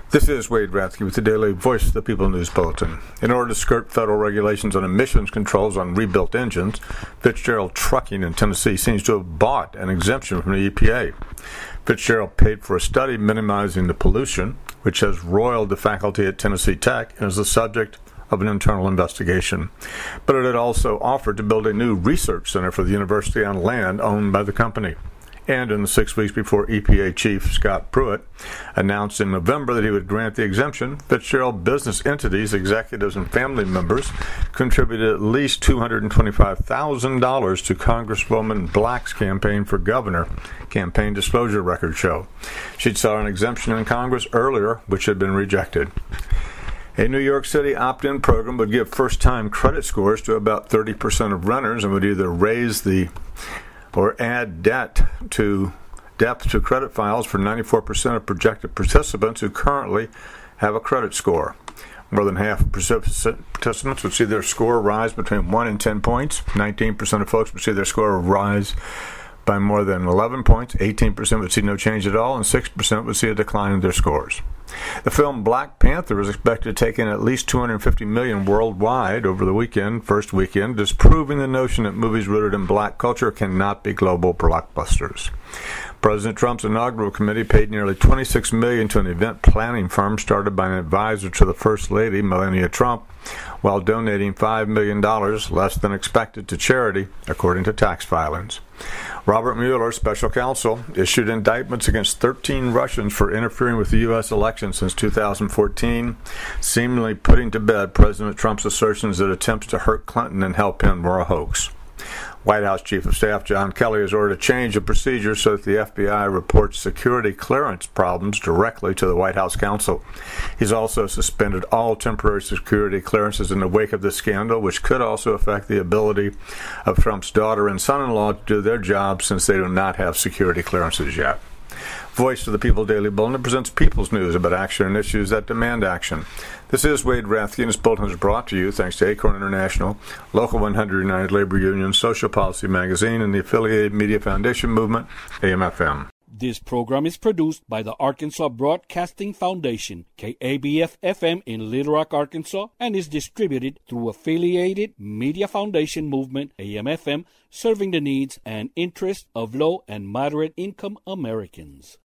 This is Wade Rathke with the Daily Voice of the People News Bulletin. In order to skirt federal regulations on emissions controls on rebuilt engines, Fitzgerald Trucking in Tennessee seems to have bought an exemption from the EPA. Fitzgerald paid for a study minimizing the pollution, which has roiled the faculty at Tennessee Tech and is the subject of an internal investigation. But it had also offered to build a new research center for the university on land owned by the company. And in the 6 weeks before EPA Chief Scott Pruitt announced in November that he would grant the exemption, Fitzgerald business entities, executives, and family members contributed at least $225,000 to Congresswoman Black's campaign for governor, campaign disclosure records show. She'd sought an exemption in Congress earlier, which had been rejected. A New York City opt-in program would give first-time credit scores to about 30% of renters and would either raise or add depth to credit files for 94% of projected participants who currently have a credit score. More than half of participants would see their score rise between 1 and 10 points. 19% of folks would see their score rise by more than 11 points. 18% would see no change at all, and 6% would see a decline in their scores. The film Black Panther is expected to take in at least $250 million worldwide over the first weekend, disproving the notion that movies rooted in black culture cannot be global blockbusters. President Trump's inaugural committee paid nearly $26 million to an event planning firm started by an advisor to the First Lady, Melania Trump, while donating $5 million, less than expected, to charity, according to tax filings. Robert Mueller, special counsel, issued indictments against 13 Russians for interfering with the U.S. election since 2014, seemingly putting to bed President Trump's assertions that attempts to hurt Clinton and help him were a hoax. White House Chief of Staff John Kelly has ordered a change of procedure so that the FBI reports security clearance problems directly to the White House counsel. He's also suspended all temporary security clearances in the wake of this scandal, which could also affect the ability of Trump's daughter and son-in-law to do their jobs since they do not have security clearances yet. Voice of the People Daily Bulletin presents people's news about action and issues that demand action. This is Wade Rathke, and this bulletin is brought to you thanks to Acorn International, Local 100 United Labor Union, Social Policy Magazine, and the affiliated Media Foundation Movement, AM/FM. This program is produced by the Arkansas Broadcasting Foundation, KABF-FM in Little Rock, Arkansas, and is distributed through affiliated Media Foundation Movement, AM/FM, serving the needs and interests of low and moderate income Americans.